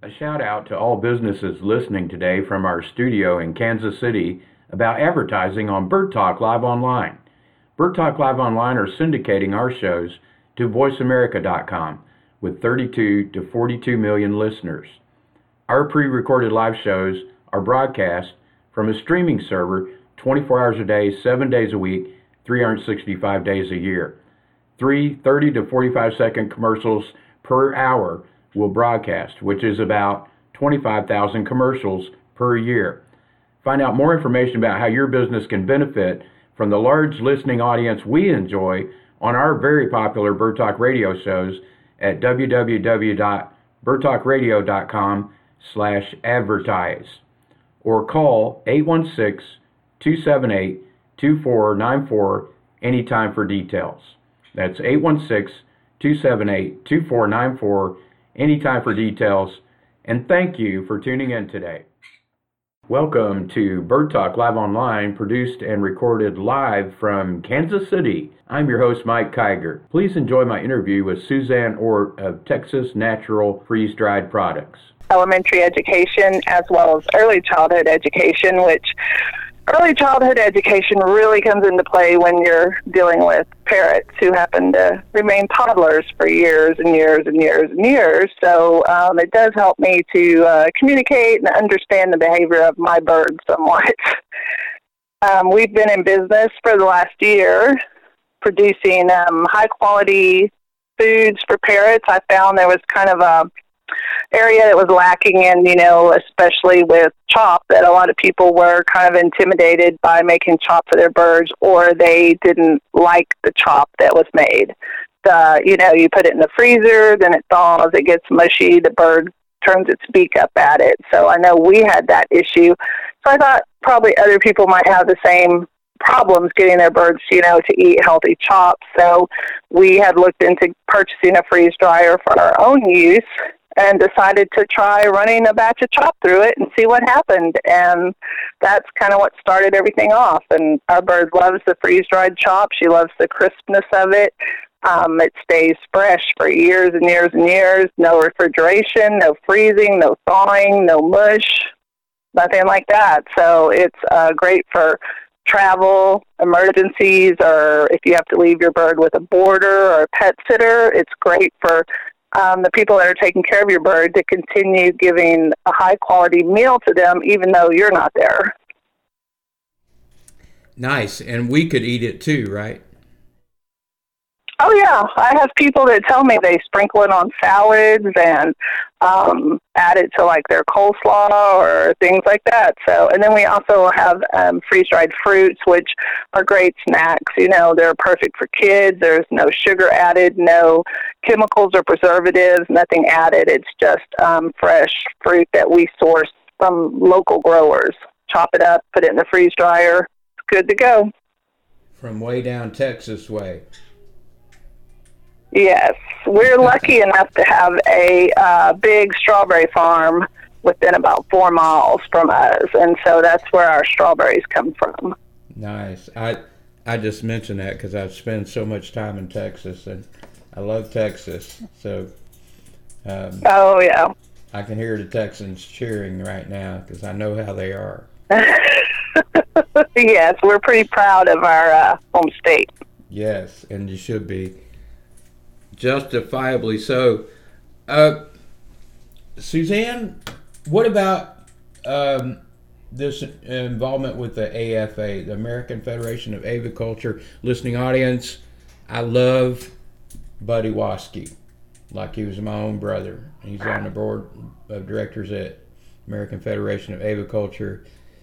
A shout out to all businesses listening today from our studio in Kansas City about advertising on Bird Talk Live Online. Bird Talk Live Online are syndicating our shows to voiceamerica.com with 32 to 42 million listeners. Our pre-recorded live shows are broadcast from a streaming server 24 hours a day, 7 days a week, 365 days a year. 30 to 45 second commercials per hour will broadcast, which is about 25,000 commercials per year. Find out more information about how your business can benefit from the large listening audience we enjoy on our very popular Bird Talk radio shows at www.birdtalkradio.com/advertise or call 816-278-2494 anytime for details. That's 816-278-2494 anytime for details. And thank you for tuning in today. Welcome to Bird Talk Live Online, produced and recorded live from Kansas City. I'm your host, Mike Kiger. Please enjoy my interview with Suzanne Ort of Texas Natural Freeze-Dried Products. Elementary education as well as early childhood education, which early childhood education really comes into play when you're dealing with parrots who happen to remain toddlers for years and years and years and years. So it does help me to communicate and understand the behavior of my birds somewhat. We've been in business for the last year producing high-quality foods for parrots. I found there was kind of a area that was lacking in, especially with chop, that a lot of people were kind of intimidated by making chop for their birds, or they didn't like the chop that was made. You put it in the freezer, then it thaws, it gets mushy, the bird turns its beak up at it. So I know we had that issue. So I thought probably other people might have the same problems getting their birds, to eat healthy chop. So we had looked into purchasing a freeze dryer for our own use and decided to try running a batch of chop through it and see what happened. And that's kind of what started everything off. And our bird loves the freeze-dried chop. She loves the crispness of it. It stays fresh for years and years and years. No refrigeration, no freezing, no thawing, no mush, nothing like that. So it's great for travel, emergencies, or if you have to leave your bird with a boarder or a pet sitter. It's great for the people that are taking care of your bird to continue giving a high-quality meal to them, even though you're not there. Nice. And we could eat it too, right? Oh, yeah. I have people that tell me they sprinkle it on salads and add it to, their coleslaw or things like that. So, and then we also have freeze-dried fruits, which are great snacks. They're perfect for kids. There's no sugar added, no chemicals or preservatives, nothing added. It's just fresh fruit that we source from local growers. Chop it up, put it in the freeze dryer. It's good to go. From way down Texas way. Yes, we're lucky enough to have a big strawberry farm within about 4 miles from us, and so that's where our strawberries come from. Nice. I just mentioned that because I've spent so much time in Texas, and I love Texas. So, oh yeah, I can hear the Texans cheering right now because I know how they are. Yes, we're pretty proud of our home state. Yes, and you should be. Justifiably so. Suzanne, what about this involvement with the AFA, the American Federation of Aviculture? Listening audience, I love Buddy Waskey like he was my own brother. He's on the board of directors at American Federation of Aviculture.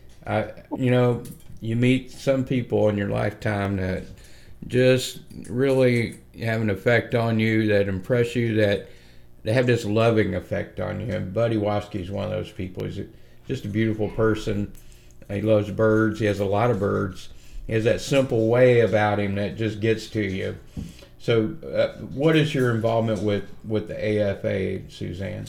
You meet some people in your lifetime that just really have an effect on you, that impress you, that they have this loving effect on you. And Buddy Waskey is one of those people. He's just a beautiful person. He loves birds. He has a lot of birds. He has that simple way about him that just gets to you. So what is your involvement with the AFA, Suzanne?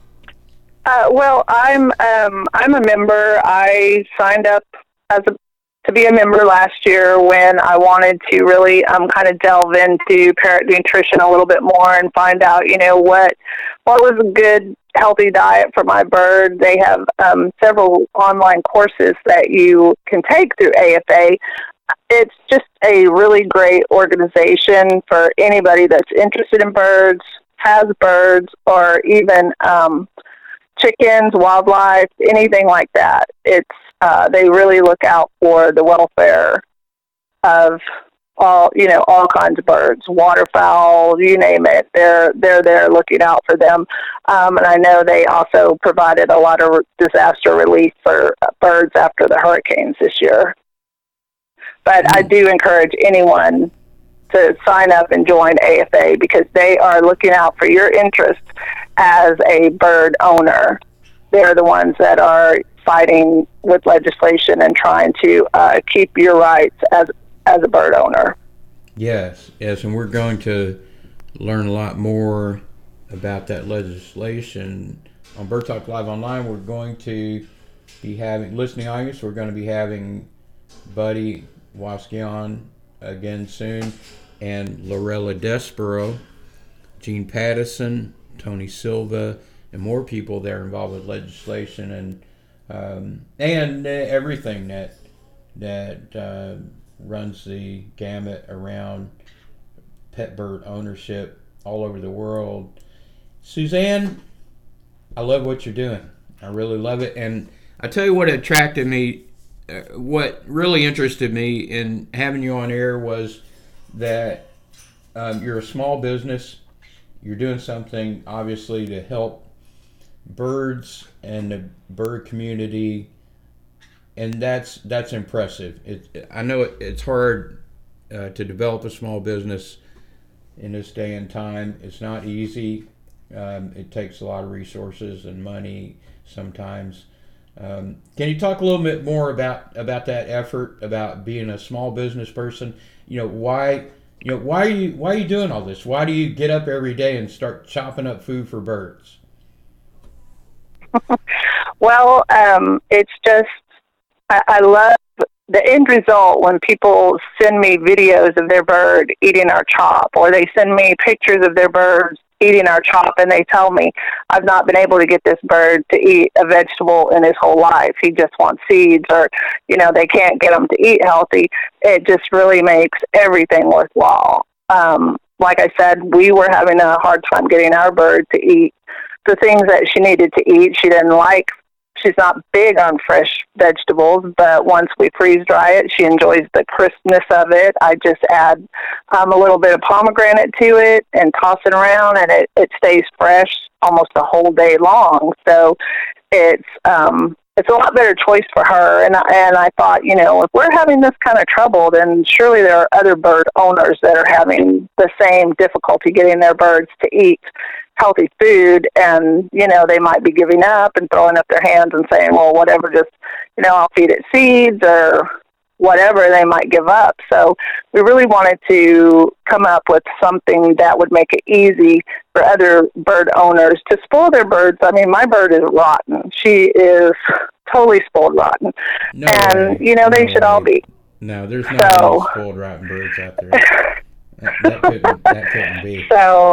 Well, I'm a member. I signed up as a to be a member last year when I wanted to really kind of delve into parrot nutrition a little bit more and find out, what was a good, healthy diet for my bird. They have several online courses that you can take through AFA. It's just a really great organization for anybody that's interested in birds, has birds, or even chickens, wildlife, anything like that. They really look out for the welfare of all kinds of birds, waterfowl, you name it. They're there looking out for them. And I know they also provided a lot of disaster relief for birds after the hurricanes this year. But I do encourage anyone to sign up and join AFA because they are looking out for your interests as a bird owner. They're the ones that are fighting with legislation and trying to keep your rights as a bird owner. Yes, and we're going to learn a lot more about that legislation on Bird Talk Live Online. We're going to be having, listening audience, we're going to be having Buddy Waski on again soon, and Lorella Despero, Gene Pattison, Tony Silva, and more people that are involved with legislation and everything that runs the gamut around pet bird ownership all over the world. Suzanne, I love what you're doing. I really love it. And I tell you what attracted me, what really interested me in having you on air was that you're a small business. You're doing something, obviously, to help birds and the bird community, and that's impressive. I know it's hard to develop a small business in this day and time. It's not easy. It takes a lot of resources and money sometimes. Can you talk a little bit more about that effort, about being a small business person? Why are you doing all this? Why do you get up every day and start chopping up food for birds? Well, it's just, I love the end result when people send me videos of their bird eating our chop, or they send me pictures of their birds eating our chop, and they tell me, I've not been able to get this bird to eat a vegetable in his whole life. He just wants seeds, or, they can't get him to eat healthy. It just really makes everything worthwhile. Like I said, we were having a hard time getting our bird to eat the things that she needed to eat. She's not big on fresh vegetables, but once we freeze dry it, she enjoys the crispness of it. I just add a little bit of pomegranate to it and toss it around, and it stays fresh almost a whole day long. So it's a lot better choice for her. And I thought, if we're having this kind of trouble, then surely there are other bird owners that are having the same difficulty getting their birds to eat healthy food, and they might be giving up and throwing up their hands and saying, well, whatever, just I'll feed it seeds or whatever they might give up. So we really wanted to come up with something that would make it easy for other bird owners to spoil their birds. I mean, my bird is rotten. She is totally spoiled rotten. No and way. They should all be. No, there's not any spoiled rotten birds out there. that couldn't be. So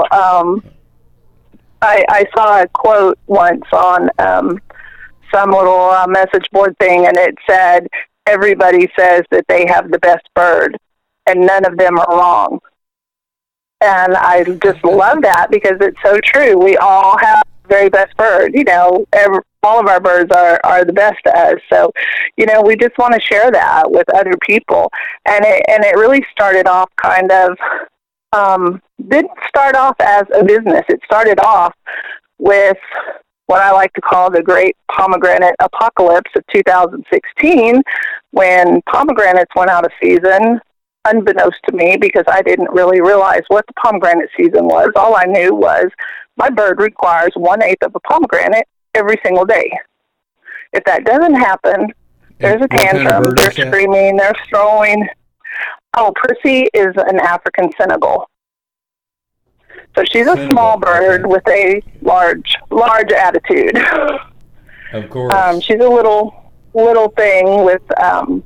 I saw a quote once on some little message board thing, and it said, everybody says that they have the best bird, and none of them are wrong. And I just love that because it's so true. We all have the very best bird. All of our birds are the best to us. So, we just want to share that with other people. And it really started off kind of, didn't start off as a business. It started off with what I like to call the great pomegranate apocalypse of 2016, when pomegranates went out of season, unbeknownst to me, because I didn't really realize what the pomegranate season was. All I knew was my bird requires 1/8 of a pomegranate every single day. If that doesn't happen, there's a tantrum, they're screaming, they're throwing. Oh, Prissy is an African Senegal. So she's a small bird with a large attitude. Of course. She's a little thing with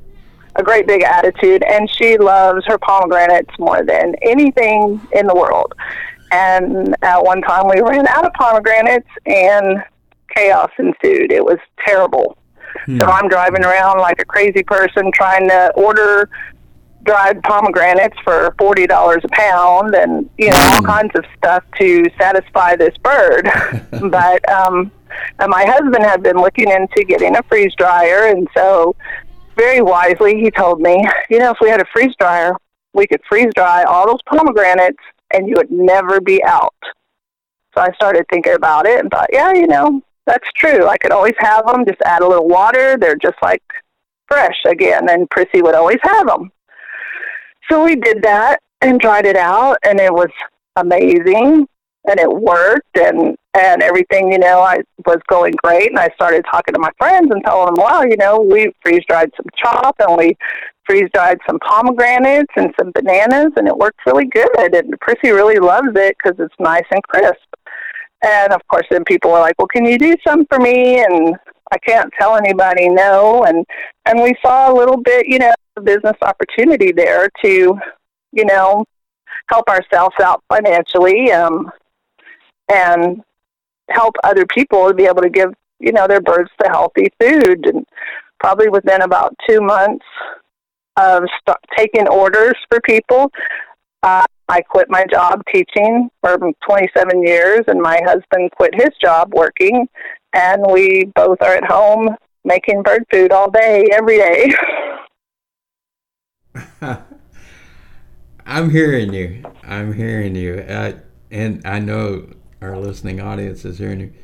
a great big attitude, and she loves her pomegranates more than anything in the world. And at one time we ran out of pomegranates and chaos ensued. It was terrible. So I'm driving around like a crazy person trying to order dried pomegranates for $40 a pound and, all kinds of stuff to satisfy this bird. But and my husband had been looking into getting a freeze dryer, and so very wisely he told me, if we had a freeze dryer, we could freeze dry all those pomegranates and you would never be out. So I started thinking about it and thought, that's true. I could always have them, just add a little water. They're just like fresh again, and Prissy would always have them. So we did that and tried it out, and it was amazing, and it worked, and everything, I was going great, and I started talking to my friends and telling them, wow, we freeze-dried some chop, and we freeze-dried some pomegranates and some bananas, and it worked really good, and Prissy really loves it because it's nice and crisp. And, of course, then people were like, well, can you do some for me? And I can't tell anybody no. And we saw a little bit, a business opportunity there to, help ourselves out financially and help other people to be able to give, their birds the healthy food. And probably within about 2 months of taking orders for people, I quit my job teaching for 27 years, and my husband quit his job working, and we both are at home making bird food all day, every day. I'm hearing you. And I know our listening audience is hearing you.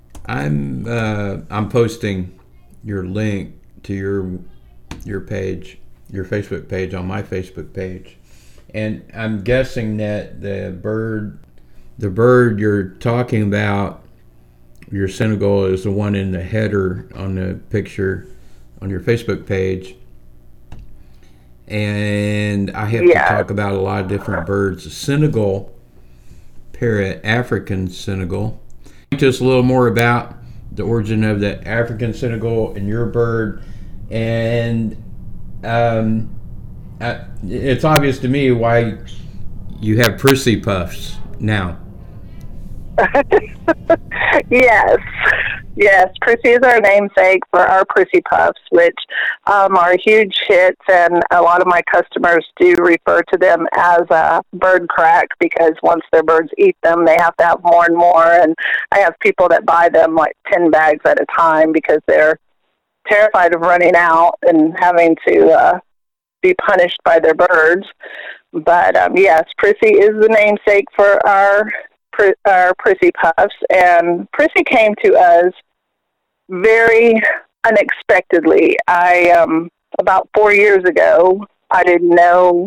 I'm posting your link to your page, your Facebook page, on my Facebook page. And I'm guessing that the bird you're talking about, your Senegal, is the one in the header on the picture on your Facebook page. And I have to talk about a lot of different birds. The Senegal parrot, African Senegal. Just a little more about the origin of the African Senegal and your bird. And it's obvious to me why you have Prissy Puffs now. Yes, Prissy is our namesake for our Prissy Puffs, which are huge hits, and a lot of my customers do refer to them as a bird crack, because once their birds eat them, they have to have more and more, and I have people that buy them like 10 bags at a time because they're terrified of running out and having to be punished by their birds. But yes, Prissy is the namesake for our Prissy Puffs, and Prissy came to us very unexpectedly. About 4 years ago, I didn't know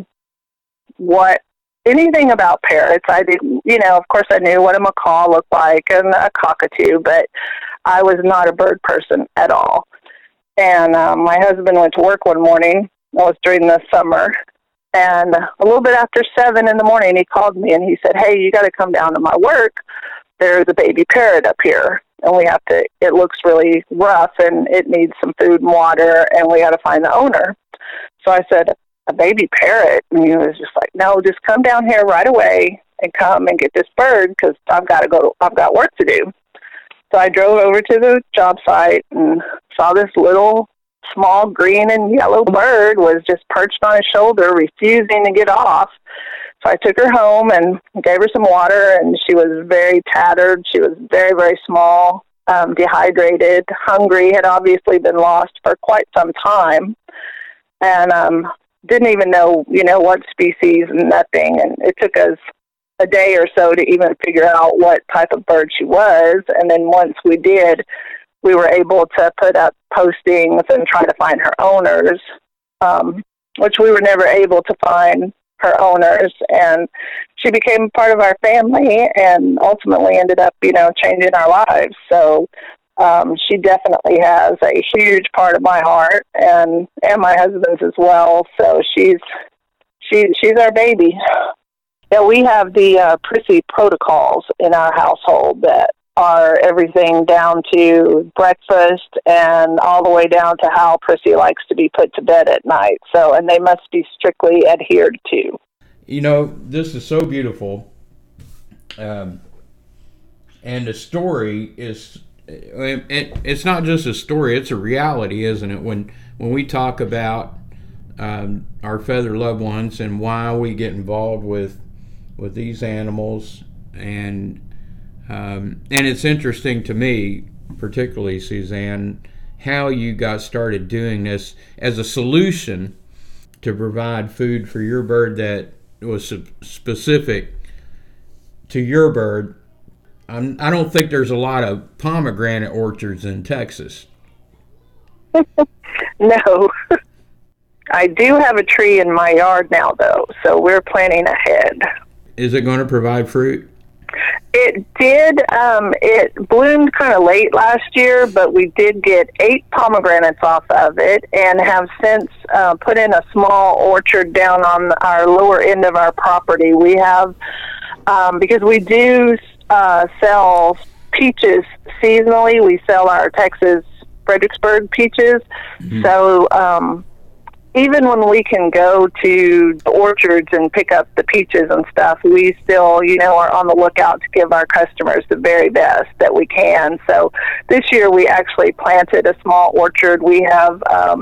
anything about parrots. I didn't, of course I knew what a macaw looked like and a cockatoo, but I was not a bird person at all. And my husband went to work one morning. It was during the summer. And a little bit after 7 in the morning, he called me and he said, hey, you got to come down to my work. There's a baby parrot up here. And it looks really rough and it needs some food and water, and we got to find the owner. So I said, a baby parrot? And he was just like, no, just come down here right away and come and get this bird, because I've got work to do. So I drove over to the job site and saw this little small green and yellow bird was just perched on his shoulder, refusing to get off. So I took her home and gave her some water, and she was very tattered. She was very, very small, dehydrated, hungry, had obviously been lost for quite some time, and didn't even know, what species, nothing. And it took us a day or so to even figure out what type of bird she was. And then once we did, we were able to put up postings and try to find her owners, which we were never able to find her owners. And she became part of our family and ultimately ended up, changing our lives. So she definitely has a huge part of my heart and my husband's as well. So she's our baby. Yeah, we have the Prissy protocols in our household that are everything down to breakfast and all the way down to how Prissy likes to be put to bed at night. So, and they must be strictly adhered to. You know, this is so beautiful. And the story is, it's not just a story, it's a reality, isn't it? When we talk about our feathered loved ones and why we get involved with these animals, and it's interesting to me, particularly Suzanne, how you got started doing this as a solution to provide food for your bird that was specific to your bird. I don't think there's a lot of pomegranate orchards in Texas. No. I do have a tree in my yard now, though, so we're planning ahead. Is it going to provide fruit? It did. It bloomed kind of late last year, but we did get 8 pomegranates off of it and have since put in a small orchard down on our lower end of our property. We have, because we do sell peaches seasonally, we sell our Texas Fredericksburg peaches. Mm-hmm. So even when we can go to the orchards and pick up the peaches and stuff, we still, are on the lookout to give our customers the very best that we can. So this year we actually planted a small orchard. We have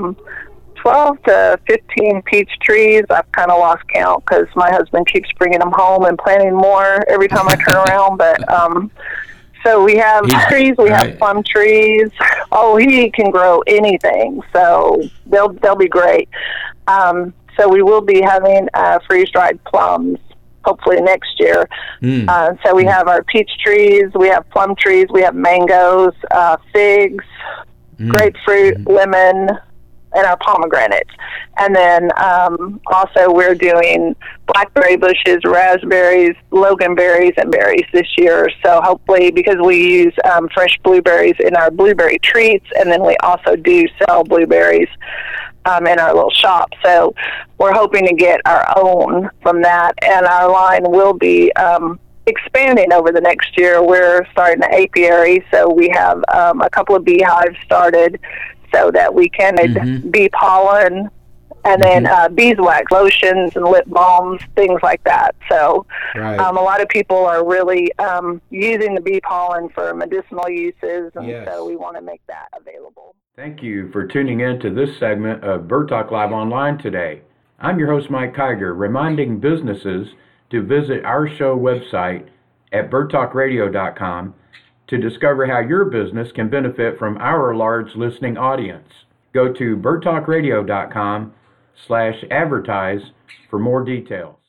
12 to 15 peach trees. I've kind of lost count because my husband keeps bringing them home and planting more every time I turn around. But so we have trees, we have plum trees. Oh, he can grow anything, so they'll be great. So we will be having freeze-dried plums hopefully next year. So we have our peach trees, we have plum trees, we have mangoes, figs, grapefruit, lemon, and our pomegranates. And then also we're doing blackberry bushes, raspberries, loganberries, and berries this year. So hopefully, because we use fresh blueberries in our blueberry treats, and then we also do sell blueberries in our little shop. So we're hoping to get our own from that, and our line will be expanding over the next year. We're starting an apiary, so we have a couple of beehives started, so that we can bee pollen, and then beeswax lotions and lip balms, things like that. So a lot of people are really using the bee pollen for medicinal uses, and so we want to make that available. Thank you for tuning in to this segment of Bird Talk Live Online today. I'm your host, Mike Kiger, reminding businesses to visit our show website at birdtalkradio.com to discover how your business can benefit from our large listening audience. Go to birdtalkradio.com/advertise for more details.